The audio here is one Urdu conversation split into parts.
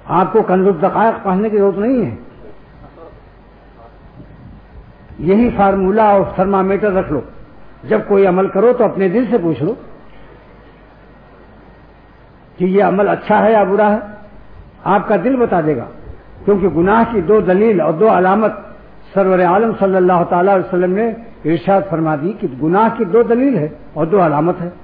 آپ کو کنز الدقائق پڑھنے کی ضرورت نہیں ہے. یہی فارمولہ اور تھرمامیٹر رکھ لو. جب کوئی عمل کرو تو اپنے دل سے پوچھ لو کہ یہ عمل اچھا ہے یا برا ہے. آپ کا دل بتا دے گا. کیونکہ گناہ کی دو دلیل اور دو علامت سرور عالم صلی اللہ تعالی علیہ وسلم نے ارشاد فرما دی کہ گناہ کی دو دلیل ہے اور دو علامت ہے.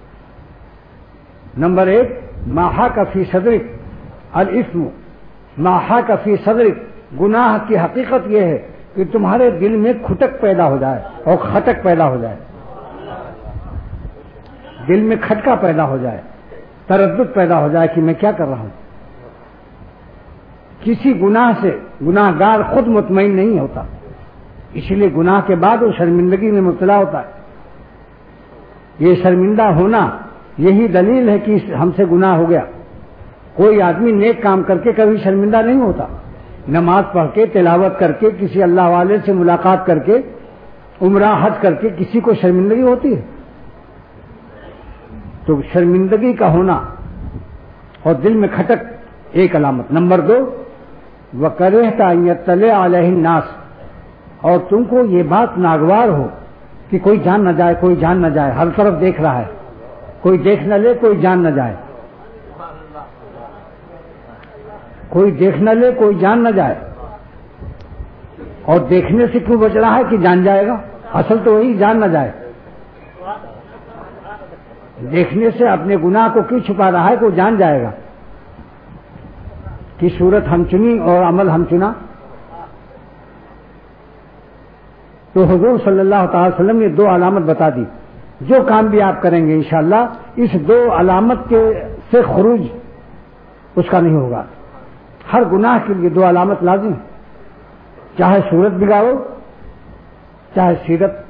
نمبر 1 ما حاک فی صدرک الاثم ما حاک فی صدرک. گناہ کی حقیقت یہ ہے کہ تمہارے دل میں کھٹک پیدا ہو جائے اور کھٹک پیدا ہو جائے. دل میں کھٹکا پیدا ہو جائے, تردد پیدا ہو جائے کہ میں کیا کر رہا ہوں. کسی گناہ سے گناہ گار خود مطمئن نہیں ہوتا, اسی لیے گناہ کے بعد وہ شرمندگی میں مبتلا ہوتا ہے. یہ شرمندہ ہونا یہی دلیل ہے کہ ہم سے گناہ ہو گیا. کوئی آدمی نیک کام کر کے کبھی شرمندہ نہیں ہوتا. نماز پڑھ کے, تلاوت کر کے, کسی اللہ والے سے ملاقات کر کے, عمرہ حج کر کے کسی کو شرمندگی ہوتی ہے. تو شرمندگی کا ہونا اور دل میں کھٹک ایک علامت. نمبر 2 وَكَرِهْتَ أَن يَطَّلِعَ عَلَيْهِ النَّاسُ. اور تم کو یہ بات ناگوار ہو کہ کوئی جان نہ جائے, کوئی جان نہ جائے. ہر طرف دیکھ رہا ہے, کوئی دیکھ نہ لے, کوئی جان نہ جائے. کوئی دیکھ نہ لے, کوئی جان نہ جائے. اور دیکھنے سے کیوں بچ رہا ہے کہ جان جائے گا؟ اصل تو وہی جان نہ جائے. دیکھنے سے اپنے گناہ کو کیوں چھپا رہا ہے کہ وہ جان جائے گا کہ صورت ہم چنی اور عمل ہم چنا. تو حضور صلی اللہ تعالی وسلم نے 2 علامت بتا دی. جو کام بھی آپ کریں گے انشاءاللہ اس 2 علامت کے سے خروج اس کا نہیں ہوگا. ہر گناہ کے لیے 2 علامت لازم ہے, چاہے صورت بگاڑو چاہے سیرت